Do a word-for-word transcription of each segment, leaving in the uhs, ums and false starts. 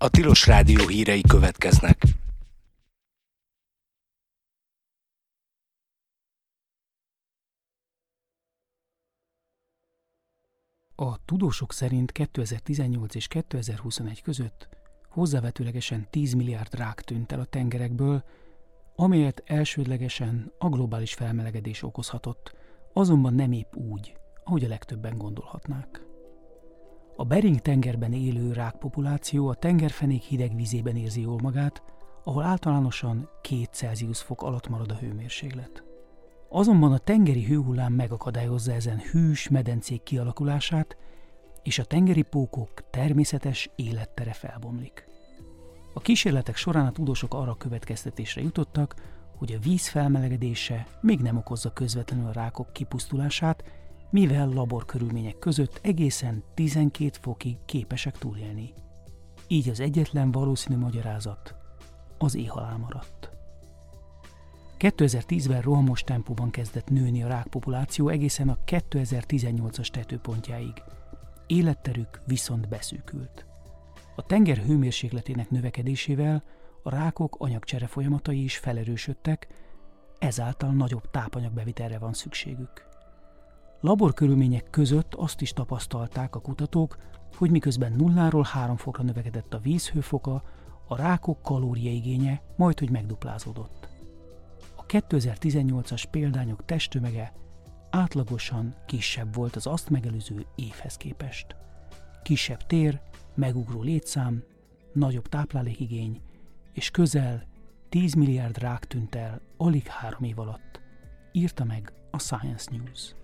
A Tilos Rádió hírei következnek. A tudósok szerint kétezer-tizennyolc és kétezer-huszonegy között hozzávetőlegesen tíz milliárd rák tűnt el a tengerekből, amelyet elsődlegesen a globális felmelegedés okozhatott, azonban nem épp úgy, ahogy a legtöbben gondolhatnák. A Bering-tengerben élő rákpopuláció a tengerfenék hideg vízében érzi jól magát, ahol általánosan két Celsius fok alatt marad a hőmérséklet. Azonban a tengeri hőhullám megakadályozza ezen hűs medencék kialakulását, és a tengeri pókok természetes élettere felbomlik. A kísérletek során a tudósok arra a következtetésre jutottak, hogy a víz felmelegedése még nem okozza közvetlenül a rákok kipusztulását, mivel laborkörülmények között egészen tizenkét fokig képesek túlélni. Így az egyetlen valószínű magyarázat az éhhalál maradt. kétezer-tízben rohamos tempóban kezdett nőni a rákpopuláció egészen a kétezer-tizennyolcas tetőpontjáig. Életterük viszont beszűkült. A tenger hőmérsékletének növekedésével a rákok anyagcsere folyamatai is felerősödtek, ezáltal nagyobb tápanyagbevitelre van szükségük. Laborkörülmények között azt is tapasztalták a kutatók, hogy miközben nulláról három fokra növekedett a víz hőfoka, a rákok kalóriaigénye majdhogy megduplázódott. A kétezer-tizennyolcas példányok testtömege átlagosan kisebb volt az azt megelőző évhez képest. Kisebb tér, megugró létszám, nagyobb táplálékigény, és közel tíz milliárd rák tűnt el alig három év alatt, írta meg a Science News.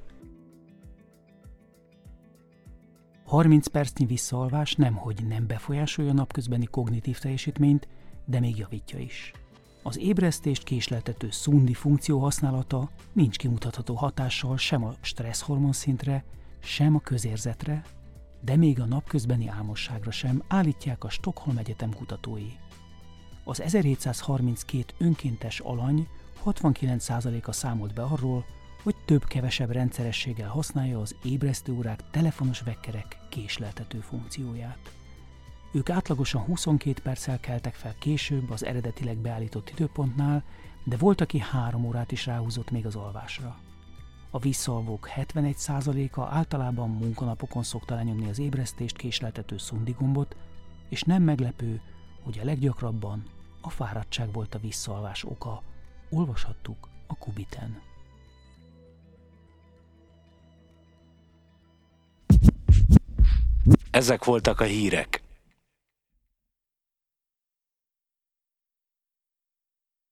harminc percnyi visszaalvás nemhogy nem befolyásolja a napközbeni kognitív teljesítményt, de még javítja is. Az ébresztést késleltető szundi funkció használata nincs kimutatható hatással sem a stresszhormon szintre, sem a közérzetre, de még a napközbeni álmosságra sem, állítják a Stockholm Egyetem kutatói. Az ezerhétszázharminckét önkéntes alany hatvankilenc százaléka számolt be arról, hogy több-kevesebb rendszerességgel használja az ébresztőórák telefonos vekkerek késleltető funkcióját. Ők átlagosan huszonkét perccel keltek fel később az eredetileg beállított időpontnál, de volt, aki három órát is ráhúzott még az alvásra. A visszaalvók hetvenegy százaléka általában munkanapokon szokta lenyomni az ébresztést késleltető szundi gombot, és nem meglepő, hogy a leggyakrabban a fáradtság volt a visszaalvás oka, olvashattuk a Kubiten. Ezek voltak a hírek.